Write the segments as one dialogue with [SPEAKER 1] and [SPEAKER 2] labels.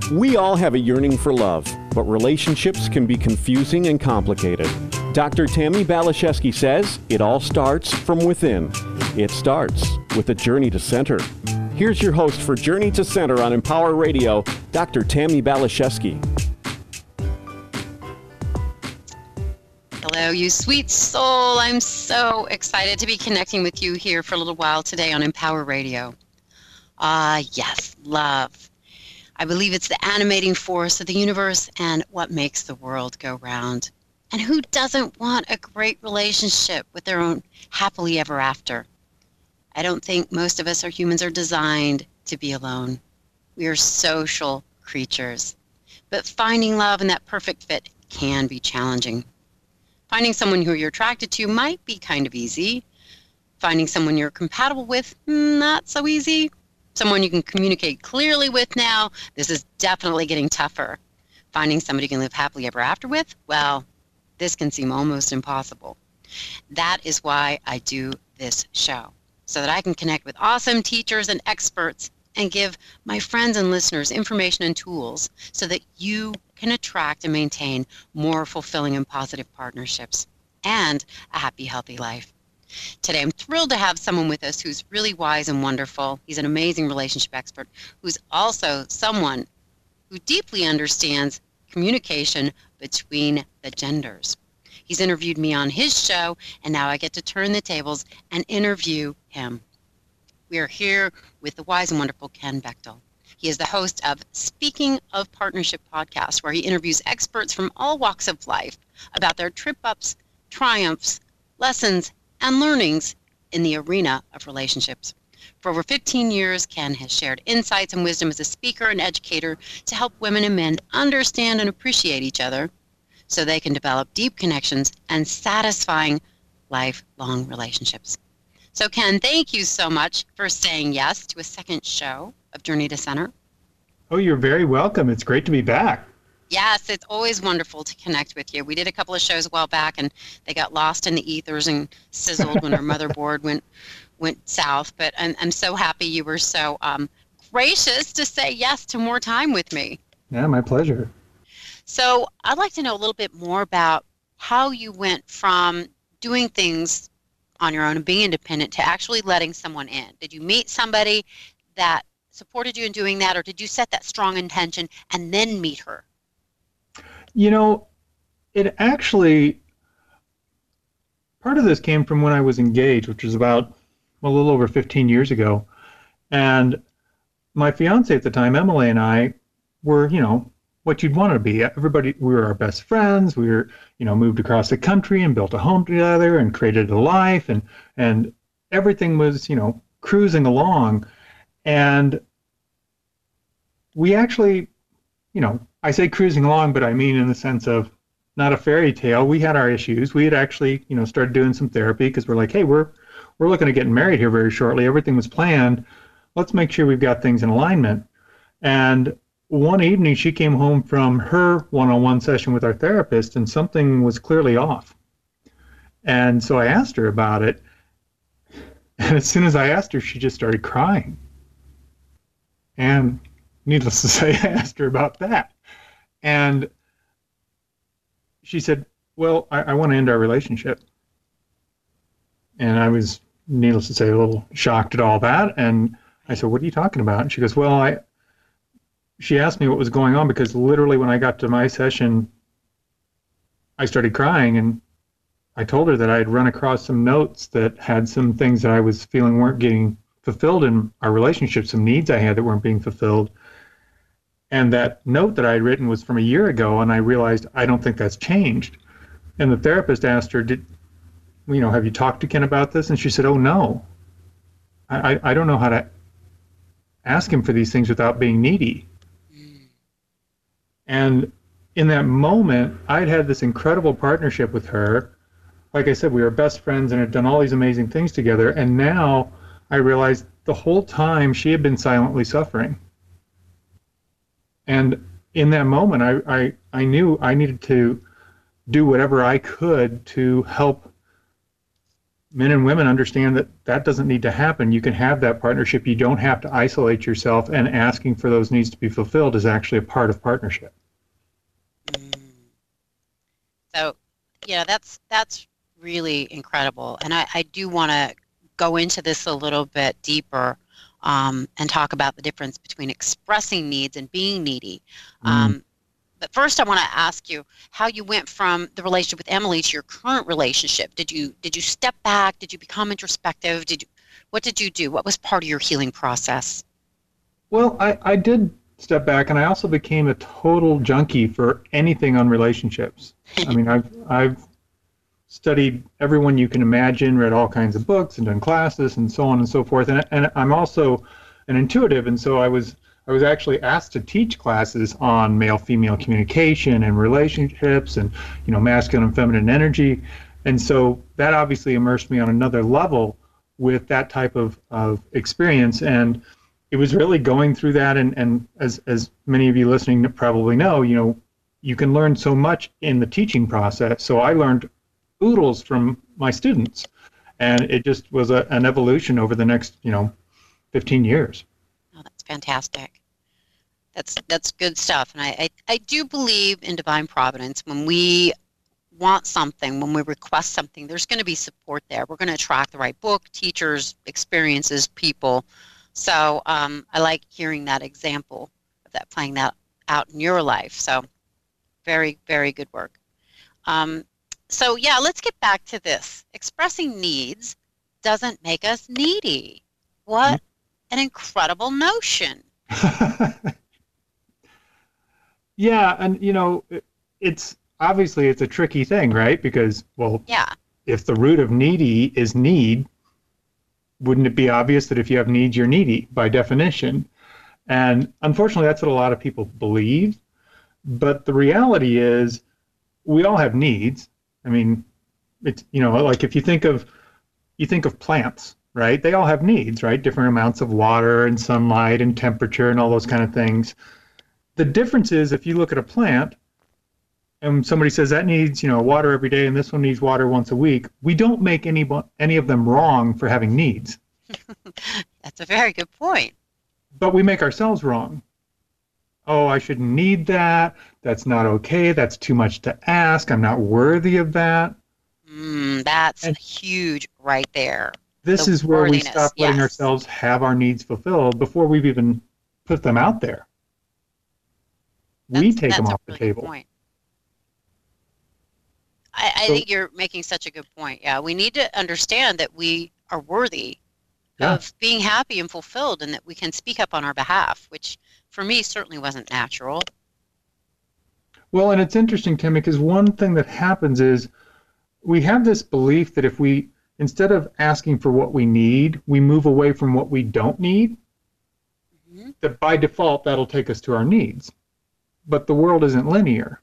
[SPEAKER 1] We all have a yearning for love, but relationships can be confusing and complicated. Dr. Tammy Baliszewski says it all starts from within. It starts with a journey to center. Here's your host for Journey to Center on Empower Radio, Dr. Tammy Baliszewski.
[SPEAKER 2] Hello, you sweet soul. I'm so excited to be connecting with you here for a little while today on Empower Radio. Yes, love. I believe it's the animating force of the universe and what makes the world go round. And who doesn't want a great relationship with their own happily ever after? I don't think most of us are humans are designed to be alone. We are social creatures. But finding love and that perfect fit can be challenging. Finding someone who you're attracted to might be kind of easy. Finding someone you're compatible with, not so easy. Someone you can communicate clearly with now, this is definitely getting tougher. Finding somebody you can live happily ever after with, well, this can seem almost impossible. That is why I do this show, so that I can connect with awesome teachers and experts and give my friends and listeners information and tools so that you can attract and maintain more fulfilling and positive partnerships and a happy, healthy life. Today, I'm thrilled to have someone with us who's really wise and wonderful. He's an amazing relationship expert who's also someone who deeply understands communication between the genders. He's interviewed me on his show, and now I get to turn the tables and interview him. We are here with the wise and wonderful Ken Bechtel. He is the host of Speaking of Partnership podcast, where he interviews experts from all walks of life about their trip-ups, triumphs, lessons, and learnings in the arena of relationships. For over 15 years, Ken has shared insights and wisdom as a speaker and educator to help women and men understand and appreciate each other so they can develop deep connections and satisfying lifelong relationships. So Ken, thank you so much for saying yes to a second show of Journey to Center.
[SPEAKER 3] Oh, you're very welcome. It's great to be back.
[SPEAKER 2] Yes, it's always wonderful to connect with you. We did a couple of shows a while back, and they got lost in the ethers and sizzled when our motherboard went south. But I'm so happy you were so gracious to say yes to more time with me.
[SPEAKER 3] Yeah, my pleasure.
[SPEAKER 2] So I'd like to know a little bit more about how you went from doing things on your own and being independent to actually letting someone in. Did you meet somebody that supported you in doing that, or did you set that strong intention and then meet her?
[SPEAKER 3] You know, it actually, part of this came from when I was engaged, which was about a little over 15 years ago. And my fiance at the time, Emily, and I were, what you'd want to be. Everybody, we were our best friends. We were, moved across the country and built a home together and created a life, and everything was, cruising along. And we actually, I say cruising along, but I mean in the sense of not a fairy tale. We had our issues. We had actually, started doing some therapy because we're like, hey, we're looking at getting married here very shortly. Everything was planned. Let's make sure we've got things in alignment. And one evening, she came home from her one-on-one session with our therapist, and something was clearly off. And so I asked her about it. And as soon as I asked her, she just started crying. And needless to say, I asked her about that. And she said, well, I want to end our relationship. And I was, needless to say, a little shocked at all that. And I said, what are you talking about? And she goes, well, she asked me what was going on, because literally when I got to my session, I started crying. And I told her that I had run across some notes that had some things that I was feeling weren't getting fulfilled in our relationship, some needs I had that weren't being fulfilled. And that note that I had written was from a year ago, and I realized I don't think that's changed. And the therapist asked her, have you talked to Ken about this? And she said, oh, no. I don't know how to ask him for these things without being needy. And in that moment, I'd had this incredible partnership with her. Like I said, we were best friends and had done all these amazing things together. And now I realized the whole time she had been silently suffering. And in that moment, I knew I needed to do whatever I could to help men and women understand that that doesn't need to happen. You can have that partnership. You don't have to isolate yourself, and asking for those needs to be fulfilled is actually a part of partnership.
[SPEAKER 2] So, that's really incredible. And I do want to go into this a little bit deeper and talk about the difference between expressing needs and being needy. But first, I want to ask you how you went from the relationship with Emily to your current relationship. Did you step back? Did you become introspective? What did you do? What was part of your healing process?
[SPEAKER 3] Well, I did step back, and I also became a total junkie for anything on relationships. I mean, I've studied everyone you can imagine, read all kinds of books, and done classes, and so on and so forth. And I'm also an intuitive, and so I was actually asked to teach classes on male-female communication and relationships, and masculine and feminine energy. And so that obviously immersed me on another level with that type of experience. And it was really going through that, and as many of you listening probably know, you can learn so much in the teaching process. So I learned oodles from my students, and it just was an evolution over the next 15 years.
[SPEAKER 2] Oh, that's fantastic. That's good stuff. And I do believe in divine providence. When we want something, when we request something, there's going to be support there. We're going to attract the right book, teachers, experiences, people. So I like hearing that example of that, playing that out in your life. So very, very good work. So yeah, let's get back to this. Expressing needs doesn't make us needy. What an incredible notion.
[SPEAKER 3] Yeah, and it's obviously it's a tricky thing, right? Because, well,
[SPEAKER 2] yeah,
[SPEAKER 3] if the root of needy is need, wouldn't it be obvious that if you have needs, you're needy by definition? And unfortunately, that's what a lot of people believe. But the reality is, we all have needs. I mean, it's like if you think of plants, right? They all have needs, right? Different amounts of water and sunlight and temperature and all those kind of things. The difference is if you look at a plant and somebody says that needs, water every day and this one needs water once a week, we don't make any of them wrong for having needs.
[SPEAKER 2] That's a very good point.
[SPEAKER 3] But we make ourselves wrong. Oh, I shouldn't need that. That's not okay. That's too much to ask. I'm not worthy of that.
[SPEAKER 2] That's huge right there.
[SPEAKER 3] This is where we stop letting ourselves have our needs fulfilled before we've even put them out there. We take them off the table.
[SPEAKER 2] Point. I think you're making such a good point. Yeah, we need to understand that we are worthy of being happy and fulfilled, and that we can speak up on our behalf, which for me certainly wasn't natural.
[SPEAKER 3] Well, and it's interesting, Tammy, because one thing that happens is we have this belief that if we, instead of asking for what we need, we move away from what we don't need, that by default that'll take us to our needs. But the world isn't linear.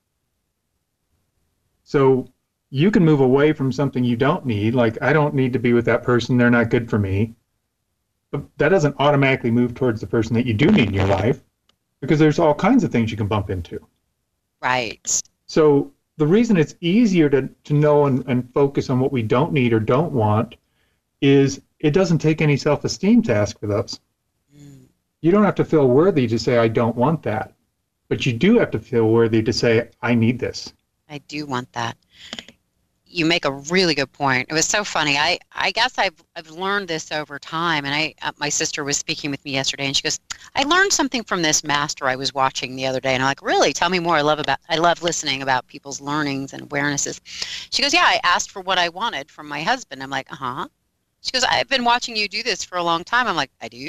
[SPEAKER 3] So you can move away from something you don't need, like I don't need to be with that person, they're not good for me. But that doesn't automatically move towards the person that you do need in your life, because there's all kinds of things you can bump into.
[SPEAKER 2] Right.
[SPEAKER 3] So the reason it's easier to know and focus on what we don't need or don't want is it doesn't take any self-esteem to ask for those. You don't have to feel worthy to say, I don't want that. But you do have to feel worthy to say, I need this.
[SPEAKER 2] I do want that. You make a really good point. It was so funny. I guess I've learned this over time. And my sister was speaking with me yesterday, and she goes, I learned something from this master I was watching the other day. And I'm like, really? Tell me more. I love listening about people's learnings and awarenesses. She goes, yeah, I asked for what I wanted from my husband. I'm like, uh-huh. She goes, I've been watching you do this for a long time. I'm like, I do?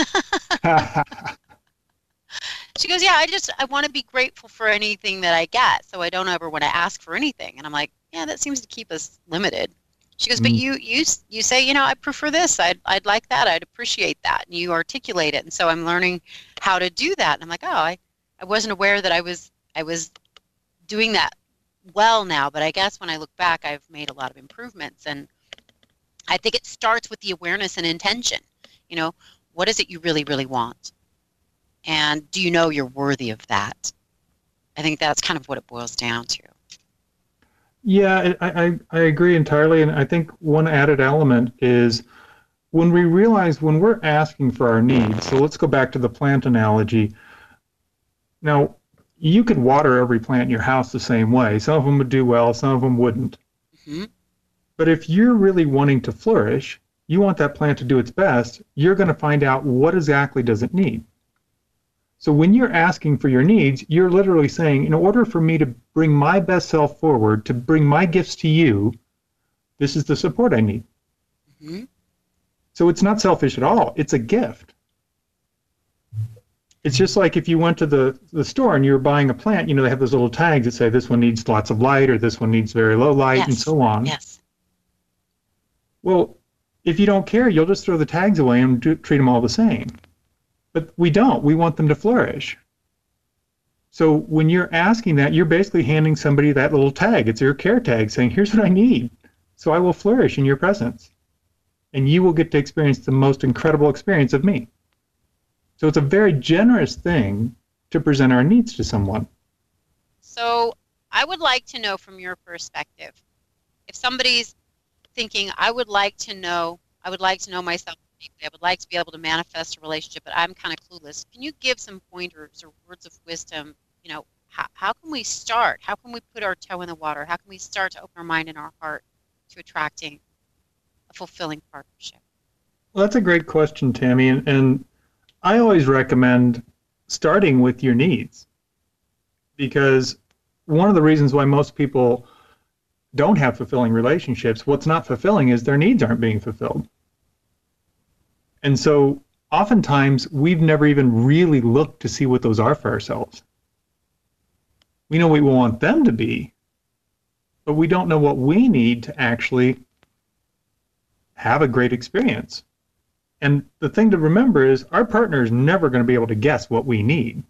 [SPEAKER 2] She goes, yeah, I want to be grateful for anything that I get, so I don't ever want to ask for anything. And I'm like, yeah, that seems to keep us limited. She goes, but you say, I prefer this. I'd like that. I'd appreciate that. And you articulate it. And so I'm learning how to do that. And I'm like, oh, I wasn't aware that I was doing that well now. But I guess when I look back, I've made a lot of improvements. And I think it starts with the awareness and intention. What is it you really, really want? And do you know you're worthy of that? I think that's kind of what it boils down to.
[SPEAKER 3] Yeah, I agree entirely. And I think one added element is when we realize when we're asking for our needs. So let's go back to the plant analogy. Now, you could water every plant in your house the same way. Some of them would do well, some of them wouldn't.
[SPEAKER 2] Hmm.
[SPEAKER 3] But if you're really wanting to flourish, you want that plant to do its best, you're going to find out what exactly does it need. So when you're asking for your needs, you're literally saying, in order for me to bring my best self forward, to bring my gifts to you, this is the support I need.
[SPEAKER 2] Hmm.
[SPEAKER 3] So it's not selfish at all. It's a gift. It's just like if you went to the store and you were buying a plant, they have those little tags that say this one needs lots of light or this one needs very low light and
[SPEAKER 2] Yes.
[SPEAKER 3] so on.
[SPEAKER 2] Yes.
[SPEAKER 3] Well, if you don't care, you'll just throw the tags away and treat them all the same. But we don't. We want them to flourish. So when you're asking that, you're basically handing somebody that little tag. It's your care tag saying, here's what I need. So I will flourish in your presence. And you will get to experience the most incredible experience of me. So it's a very generous thing to present our needs to someone.
[SPEAKER 2] So I would like to know from your perspective, if somebody's thinking, I would like to know myself deeply, I would like to be able to manifest a relationship, but I'm kind of clueless. Can you give some pointers or words of wisdom? How can we start? How can we put our toe in the water? How can we start to open our mind and our heart to attracting a fulfilling partnership?
[SPEAKER 3] Well, that's a great question, Tammy. And I always recommend starting with your needs because one of the reasons why most people don't have fulfilling relationships, what's not fulfilling is their needs aren't being fulfilled. And so oftentimes we've never even really looked to see what those are for ourselves. We know what we want them to be, but we don't know what we need to actually have a great experience. And the thing to remember is our partner is never going to be able to guess what we need.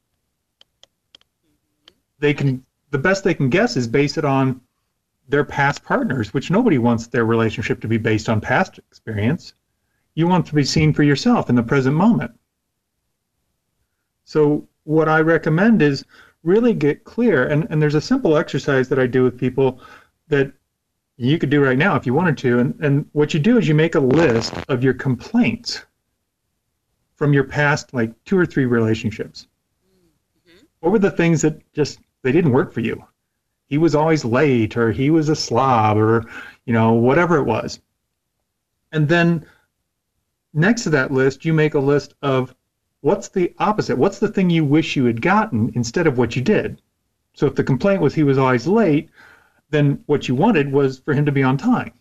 [SPEAKER 3] The best they can guess is base it on their past partners, which nobody wants their relationship to be based on past experience. You want to be seen for yourself in the present moment. So what I recommend is really get clear. And there's a simple exercise that I do with people that you could do right now if you wanted to. And what you do is you make a list of your complaints from your past, like 2 or 3 relationships.
[SPEAKER 2] Mm-hmm.
[SPEAKER 3] What were the things that just, they didn't work for you? He was always late, or he was a slob, or, whatever it was. And then next to that list, you make a list of what's the opposite? What's the thing you wish you had gotten instead of what you did? So if the complaint was he was always late, then what you wanted was for him to be on time.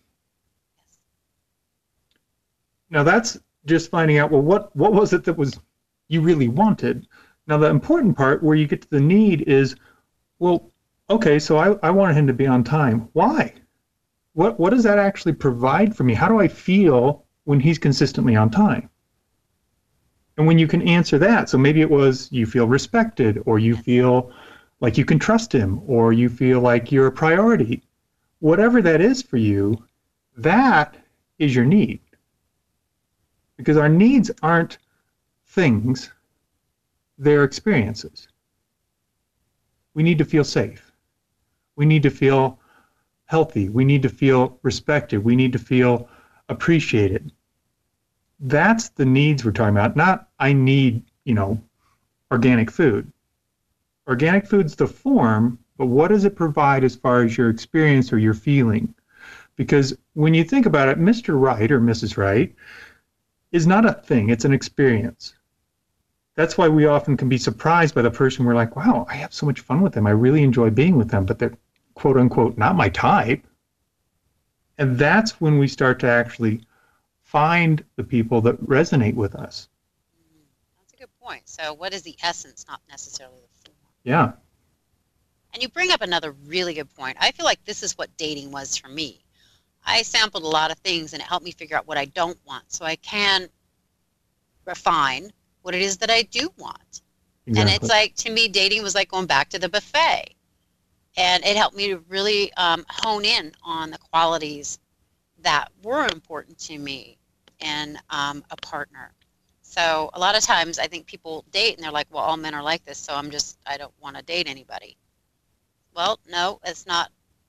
[SPEAKER 3] Now that's just finding out, well, what was it that was you really wanted? Now the important part where you get to the need is, well, okay, so I wanted him to be on time. Why? What does that actually provide for me? How do I feel when he's consistently on time? And when you can answer that, so maybe it was you feel respected, or you feel like you can trust him, or you feel like you're a priority. Whatever that is for you, that is your need. Because our needs aren't things, they're experiences. We need to feel safe. We need to feel healthy. We need to feel respected. We need to feel appreciated. That's the needs we're talking about, not I need, organic food. Organic food's the form, but what does it provide as far as your experience or your feeling? Because when you think about it, Mr. Right or Mrs. Right is not a thing, it's an experience. That's why we often can be surprised by the person. We're like, wow, I have so much fun with them. I really enjoy being with them, but they're quote unquote not my type. And that's when we start to actually find the people that resonate with us.
[SPEAKER 2] That's a good point. So what is the essence, not necessarily the form?
[SPEAKER 3] Yeah.
[SPEAKER 2] And you bring up another really good point. I feel like this is what dating was for me. I sampled a lot of things, and it helped me figure out what I don't want, so I can refine what it is that I do want.
[SPEAKER 3] Exactly.
[SPEAKER 2] And it's like, to me, dating was like going back to the buffet. And it helped me to really hone in on the qualities that were important to me in a partner. So a lot of times I think people date and they're like, well, all men are like this, so I don't want to date anybody. Well, no, it's not.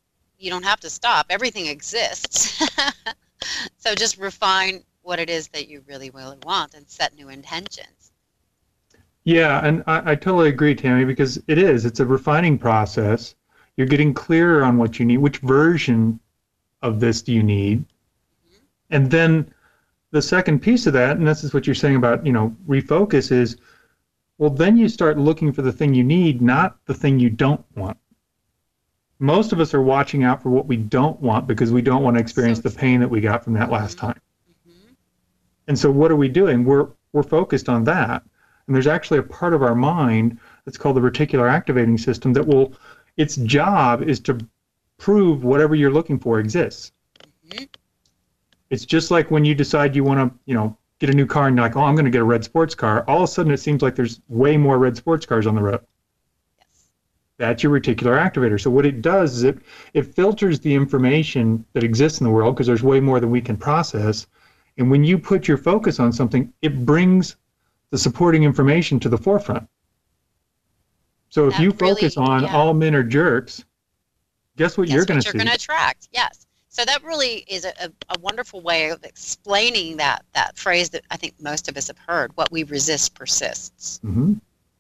[SPEAKER 2] you don't have to stop. Everything exists. So just refine what it is that you really want and set new intentions.
[SPEAKER 3] Yeah, and I totally agree, Tammy, because it's a refining process. You're getting clearer on what you need, which version of this do you need, and then the second piece of that, and this is what you're saying about, refocus is, well, then you start looking for the thing you need, not the thing you don't want. Most of us are watching out for what we don't want because we don't want to experience the pain that we got from that last time. And so what are we doing? We're focused on that. And there's actually a part of our mind that's called the reticular activating system that its job is to prove whatever you're looking for exists. It's just like when you decide you want to, get a new car and you're like, oh, I'm going to get a red sports car. All of a sudden it seems like there's way more red sports cars on the road.
[SPEAKER 2] Yes.
[SPEAKER 3] That's your reticular activator. So what it does is it filters the information that exists in the world because there's way more than we can process. And when you put your focus on something, it brings the supporting information to the forefront. So if you focus on all men are jerks, guess what you're going to see?
[SPEAKER 2] You're going to attract, yes. So that really is a wonderful way of explaining that phrase that I think most of us have heard, what we resist persists.
[SPEAKER 3] Mm-hmm.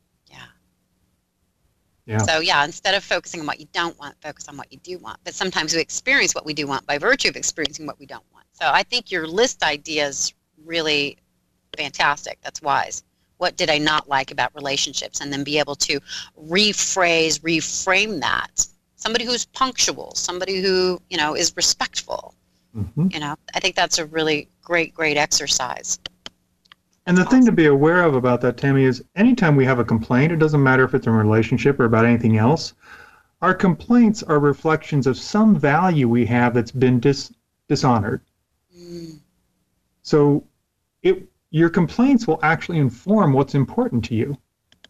[SPEAKER 2] Yeah. So, instead of focusing on what you don't want, focus on what you do want. But sometimes we experience what we do want by virtue of experiencing what we don't want. So I think your list idea is really fantastic. That's wise. What did I not like about relationships? And then be able to reframe that. Somebody who's punctual, somebody who, is respectful.
[SPEAKER 3] Mm-hmm.
[SPEAKER 2] I think that's a really great exercise.
[SPEAKER 3] And the thing to be aware of about that, Tammy, is anytime we have a complaint, it doesn't matter if it's in a relationship or about anything else, our complaints are reflections of some value we have that's been dishonored. So your complaints will actually inform what's important to you.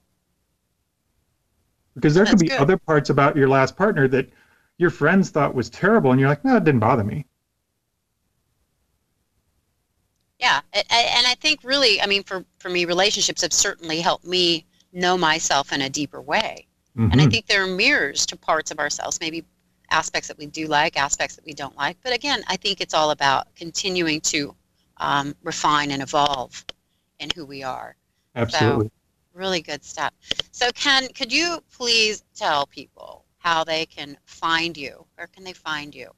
[SPEAKER 3] Because there could be other parts about your last partner that your friends thought was terrible, and you're like, no, it didn't bother me.
[SPEAKER 2] Yeah, and I think really, for me, relationships have certainly helped me know myself in a deeper way.
[SPEAKER 3] Mm-hmm.
[SPEAKER 2] And I think they're mirrors to parts of ourselves, maybe aspects that we do like, aspects that we don't like. But again, I think it's all about continuing to refine and evolve in who we are.
[SPEAKER 3] Absolutely.
[SPEAKER 2] So, really good stuff. So Ken, could you please tell people how they can find you? Where can they find you?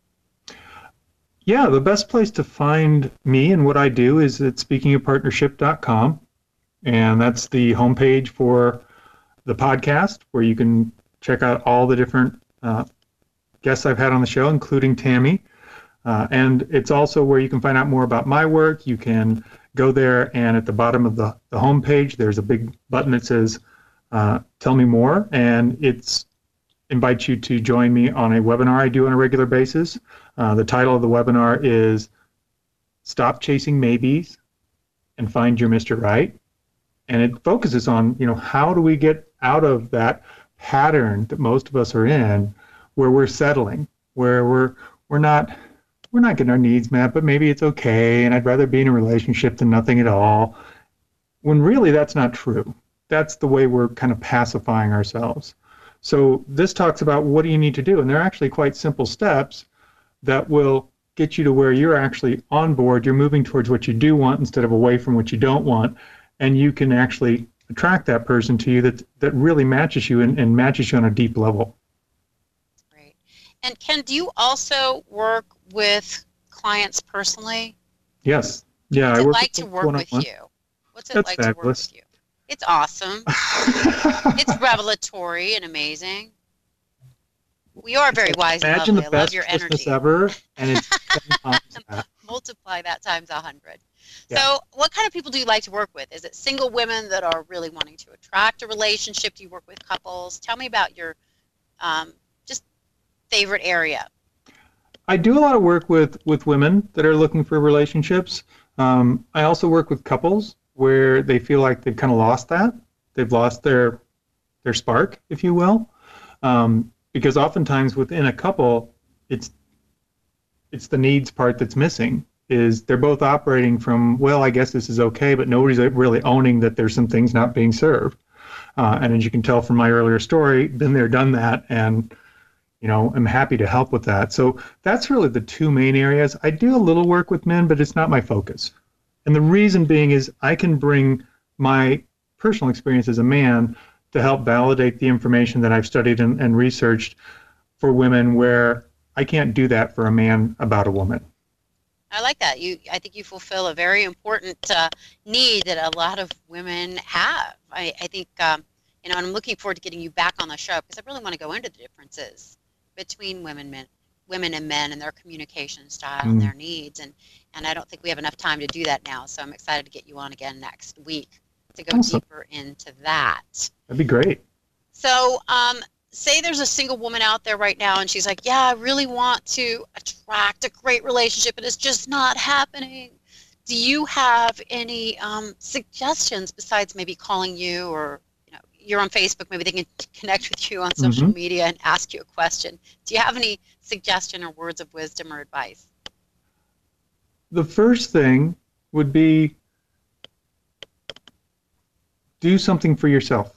[SPEAKER 3] Yeah, the best place to find me and what I do is at speakingofpartnership.com. And that's the homepage for the podcast where you can check out all the different guests I've had on the show, including Tammy. And it's also where you can find out more about my work. You can go there, and at the bottom of the homepage, there's a big button that says Tell Me More, and it invites you to join me on a webinar I do on a regular basis. The title of the webinar is Stop Chasing Maybes and Find Your Mr. Right. And it focuses on, how do we get out of that pattern that most of us are in, where we're settling, where we're not getting our needs met, but maybe it's okay, and I'd rather be in a relationship than nothing at all, when really that's not true. That's the way we're kind of pacifying ourselves. So this talks about what do you need to do, and they're actually quite simple steps that will get you to where you're actually on board, you're moving towards what you do want instead of away from what you don't want, and you can actually attract that person to you that really matches you and matches you on a deep level.
[SPEAKER 2] Great. And Ken, do you also work with clients personally?
[SPEAKER 3] Yes. Yeah.
[SPEAKER 2] What's it like to work with you? What's it like to work with you? It's awesome. It's revelatory and amazing. We are very wise and lovely. I love your energy.
[SPEAKER 3] Ever, and it's 10 times that.
[SPEAKER 2] Multiply that times 100.
[SPEAKER 3] Yeah.
[SPEAKER 2] So what kind of people do you like to work with? Is it single women that are really wanting to attract a relationship? Do you work with couples? Tell me about your just favorite area.
[SPEAKER 3] I do a lot of work with women that are looking for relationships. I also work with couples where they feel like they've kind of lost that. They've lost their spark, if you will. Because oftentimes within a couple, it's the needs part that's missing. Is they're both operating from, well, I guess this is okay, but nobody's really owning that there's some things not being served. And as you can tell from my earlier story, been there, done that, and am happy to help with that. So that's really the two main areas. I do a little work with men, but it's not my focus. And the reason being is I can bring my personal experience as a man to help validate the information that I've studied and researched for women where I can't do that for a man about a woman.
[SPEAKER 2] I like that. I think you fulfill a very important need that a lot of women have. I think, and I'm looking forward to getting you back on the show because I really want to go into the differences between women and men and their communication style and their needs. And I don't think we have enough time to do that now. So I'm excited to get you on again next week to go deeper into that.
[SPEAKER 3] That'd be great.
[SPEAKER 2] So, say there's a single woman out there right now and she's like, yeah, I really want to attract a great relationship, but it's just not happening. Do you have any suggestions besides maybe calling you, or you're on Facebook, maybe they can connect with you on social media and ask you a question. Do you have any suggestion or words of wisdom or advice?
[SPEAKER 3] The first thing would be do something for yourself.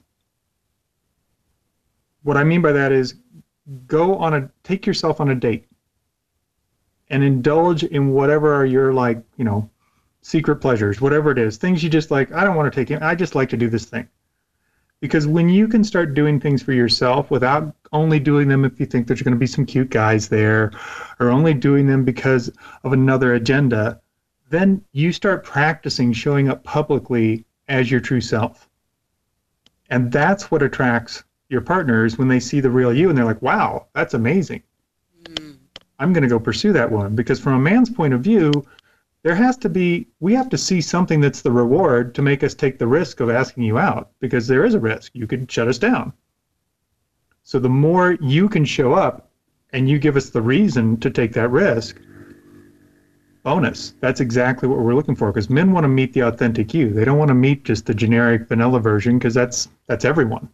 [SPEAKER 3] What I mean by that is take yourself on a date and indulge in whatever are your secret pleasures, whatever it is, things you just like. I don't want to take it. I just like to do this thing. Because when you can start doing things for yourself without only doing them if you think there's going to be some cute guys there, or only doing them because of another agenda, then you start practicing showing up publicly as your true self. And that's what attracts your partners when they see the real you and they're like, wow, that's amazing. I'm going to go pursue that one. Because from a man's point of view, we have to see something that's the reward to make us take the risk of asking you out, because there is a risk. You could shut us down. So the more you can show up and you give us the reason to take that risk, bonus. That's exactly what we're looking for, because men want to meet the authentic you. They don't want to meet just the generic vanilla version, because that's everyone.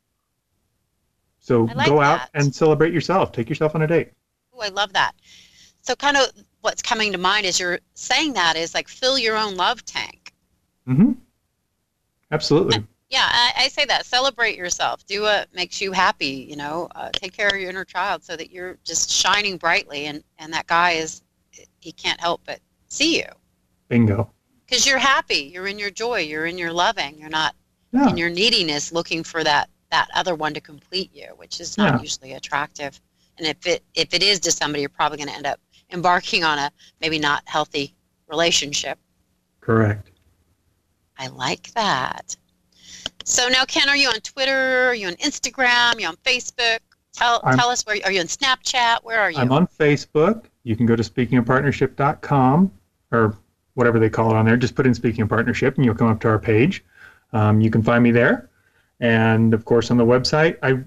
[SPEAKER 3] So go out and celebrate yourself. Take yourself on a date.
[SPEAKER 2] Oh, I love that. So kind of what's coming to mind as you're saying that is like fill your own love tank.
[SPEAKER 3] Absolutely.
[SPEAKER 2] Yeah, I say that. Celebrate yourself. Do what makes you happy, take care of your inner child so that you're just shining brightly, and that guy he can't help but see you.
[SPEAKER 3] Bingo.
[SPEAKER 2] Because you're happy. You're in your joy. You're in your loving. You're not in your neediness looking for that other one to complete you, which is not usually attractive. And if it is to somebody, you're probably going to end up embarking on a maybe not healthy relationship.
[SPEAKER 3] Correct.
[SPEAKER 2] I like that. So now, Ken, are you on Twitter? Are you on Instagram? Are you on Facebook? Tell us where. Are you on Snapchat? Where are you?
[SPEAKER 3] I'm on Facebook. You can go to speakingofpartnership.com or whatever they call it on there. Just put in Speaking of Partnership and you'll come up to our page. You can find me there. And, of course, on the website, I'm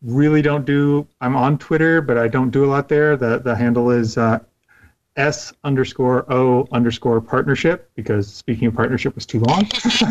[SPEAKER 3] on Twitter, but I don't do a lot there. The handle is S_O_partnership, because Speaking of Partnership was too long.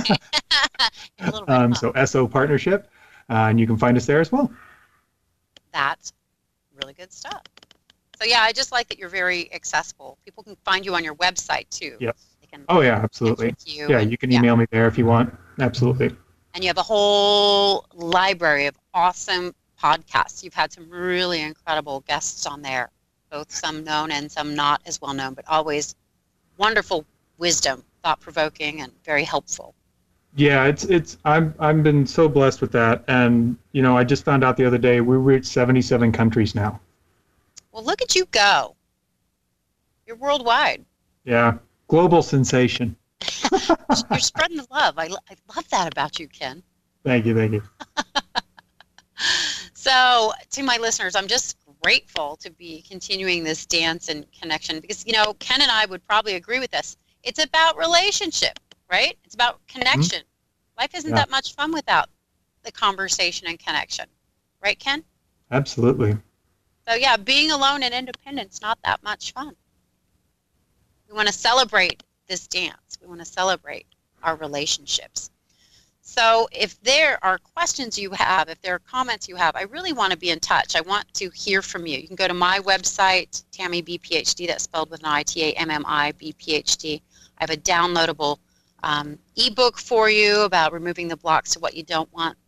[SPEAKER 3] So SO Partnership, and you can find us there as well.
[SPEAKER 2] That's really good stuff. So, yeah, I just like that you're very accessible. People can find you on your website, too.
[SPEAKER 3] Yes. Absolutely. You can email me there if you want. Absolutely.
[SPEAKER 2] And you have a whole library of awesome podcasts. You've had some really incredible guests on there, both some known and some not as well known, but always wonderful wisdom, thought-provoking, and very helpful.
[SPEAKER 3] Yeah, I've been so blessed with that, and I just found out the other day we reached 77 countries now.
[SPEAKER 2] Well, look at you go! You're worldwide.
[SPEAKER 3] Yeah, global sensation.
[SPEAKER 2] You're spreading the love. I love that about you, Ken.
[SPEAKER 3] Thank you.
[SPEAKER 2] So, to my listeners, I'm just grateful to be continuing this dance and connection, because, Ken and I would probably agree with this. It's about relationship, right? It's about connection. Life isn't that much fun without the conversation and connection. Right, Ken?
[SPEAKER 3] Absolutely.
[SPEAKER 2] So, yeah, being alone and independent's not that much fun. We want to celebrate this dance. We want to celebrate our relationships. So if there are questions you have, if there are comments you have, I really want to be in touch. I want to hear from you. You can go to my website, Tammy B. PhD, that's spelled with an I, Tammi B. PhD. I have a downloadable ebook for you about removing the blocks to what you don't want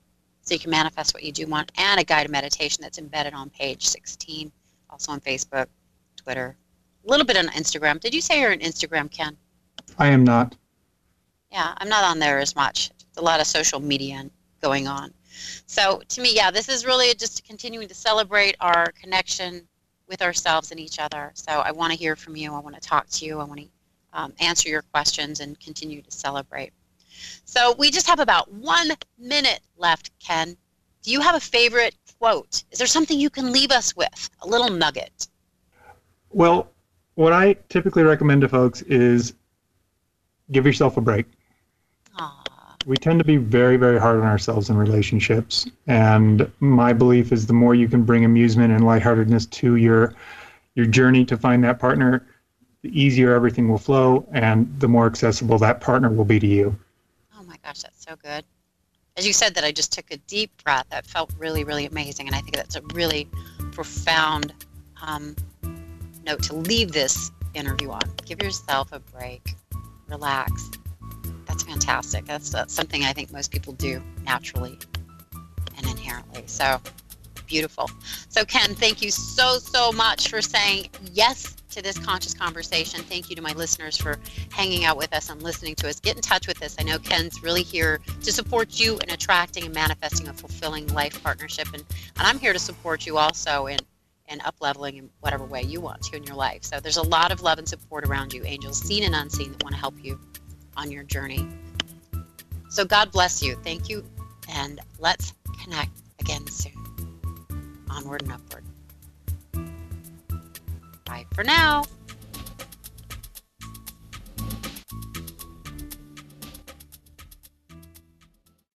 [SPEAKER 2] so you can manifest what you do want, and a guided meditation that's embedded on page 16, also on Facebook, Twitter, a little bit on Instagram. Did you say you're on Instagram, Ken?
[SPEAKER 3] I am not.
[SPEAKER 2] Yeah, I'm not on there as much. There's a lot of social media going on. So to me, yeah, this is really just continuing to celebrate our connection with ourselves and each other. So I want to hear from you. I want to talk to you. I want to answer your questions and continue to celebrate. So we just have about 1 minute left, Ken. Do you have a favorite quote? Is there something you can leave us with? A little nugget.
[SPEAKER 3] Well, what I typically recommend to folks is give yourself a break.
[SPEAKER 2] Aww.
[SPEAKER 3] We tend to be very, very hard on ourselves in relationships. And my belief is the more you can bring amusement and lightheartedness to your journey to find that partner, the easier everything will flow and the more accessible that partner will be to you.
[SPEAKER 2] Oh my gosh, that's so good. As you said that, I just took a deep breath. That felt really, really amazing. And I think that's a really profound note to leave this interview on. Give yourself a break. Relax. That's fantastic. That's something I think most people do naturally and inherently. So beautiful. So Ken, thank you so much for saying yes to this conscious conversation. Thank you to my listeners for hanging out with us and listening to us. Get in touch with us. I know Ken's really here to support you in attracting and manifesting a fulfilling life partnership, and I'm here to support you also in up-leveling in whatever way you want to in your life. So there's a lot of love and support around you, angels seen and unseen, that want to help you on your journey. So God bless you. Thank you, and let's connect again soon. Onward and upward. Bye for now.